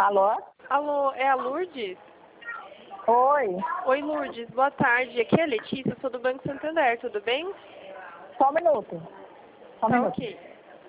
Alô? Alô, é a Lourdes? Oi. Oi, Lourdes, boa tarde. Aqui é a Letícia, eu sou do Banco Santander, tudo bem? Só um minuto. Só um Tá minuto. ok.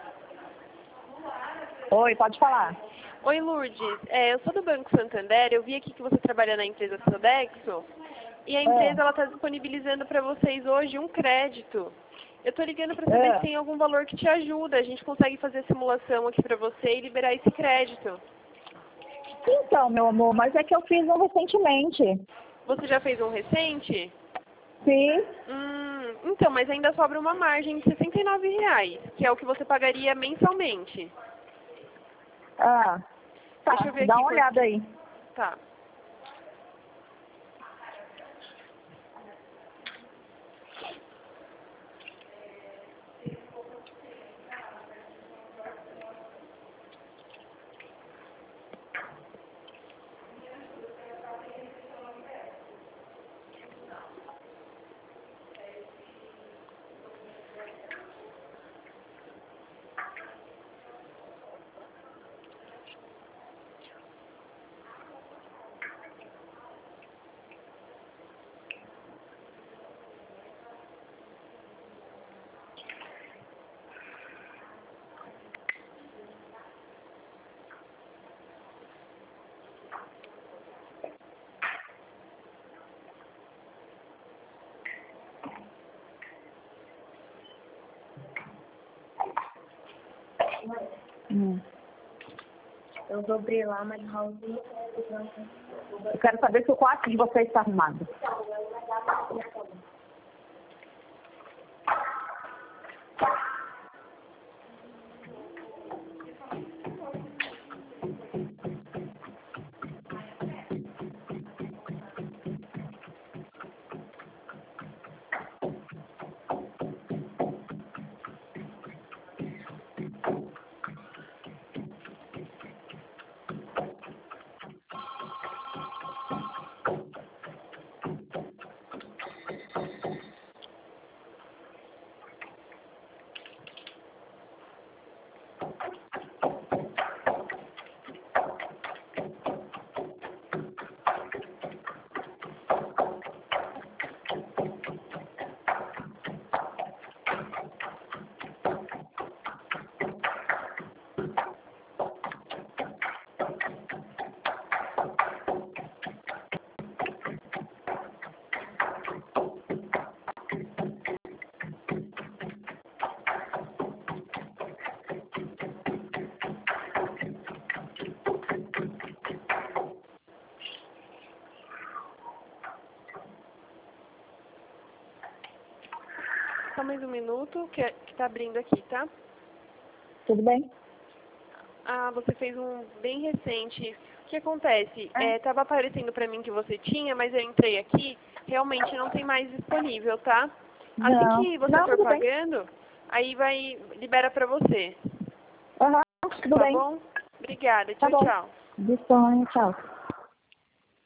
Oi, pode falar. Oi, Lourdes, eu sou do Banco Santander, eu vi aqui que você trabalha na empresa Sodexo e a empresa está disponibilizando para vocês hoje um crédito. Eu estou ligando para saber se tem algum valor que te ajuda, a gente consegue fazer a simulação aqui para você e liberar esse crédito. Então, meu amor, mas é que eu fiz um recentemente. Você já fez um recente? Sim. Então, mas ainda sobra uma margem de R$ 69, que é o que você pagaria mensalmente. Tá. Deixa eu ver Dá aqui uma olhada aí. Tá. Eu dobrei lá, mas House. Eu quero saber se o quarto de vocês está arrumado. Só mais um minuto, que tá abrindo aqui, tá? Tudo bem? Ah, você fez um bem recente. O que acontece? Tava aparecendo para mim que você tinha, mas eu entrei aqui, realmente não tem mais disponível, tá? Assim que você for pagando, aí libera para você. Tudo Tá bem. bom? Obrigada. Tá Tchau, bom. tchau. Disponha, tchau.